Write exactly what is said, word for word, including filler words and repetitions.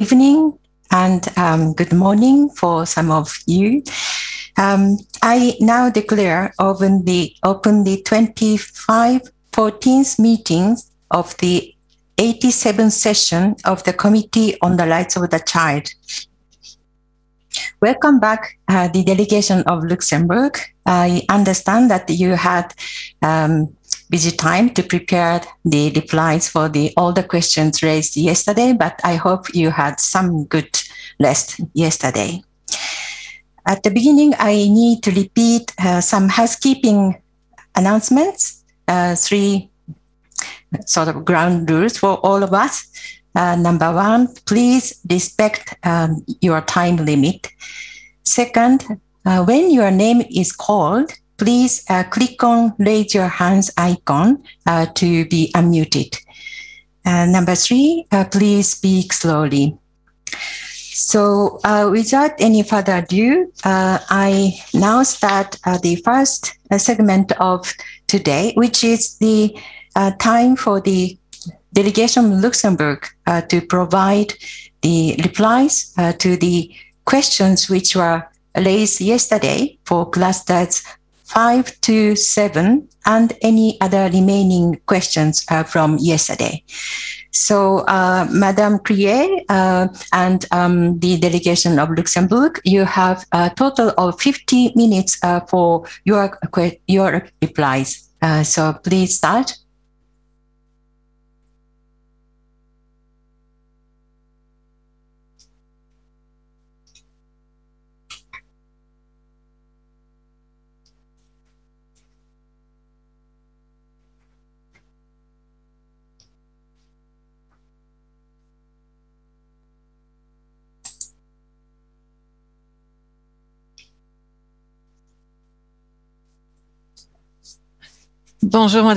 evening and um, good morning for some of you. Um, I now declare open the, open the twenty-five fourteenth meeting of the eighty-seventh session of the Committee on the Rights of the Child. Welcome back, uh, the delegation of Luxembourg. I understand that you had um, busy time to prepare the replies for the all the questions raised yesterday, but I hope you had some good rest yesterday. At the beginning, I need to repeat uh, some housekeeping announcements, uh, three sort of ground rules for all of us. Uh, number one, please respect um, your time limit. Second, uh, when your name is called, please uh, click on raise your hands icon uh, to be unmuted. Uh, number three, uh, please speak slowly. So uh, without any further ado, uh, I now start uh, the first uh, segment of today, which is the uh, time for the delegation of Luxembourg uh, to provide the replies uh, to the questions which were raised yesterday for clusters five to seven and any other remaining questions uh, from yesterday. So, uh, Madame Crier uh, and um, the delegation of Luxembourg, you have a total of fifty minutes uh, for your, your replies. Uh, so please start. Bonjour, Madame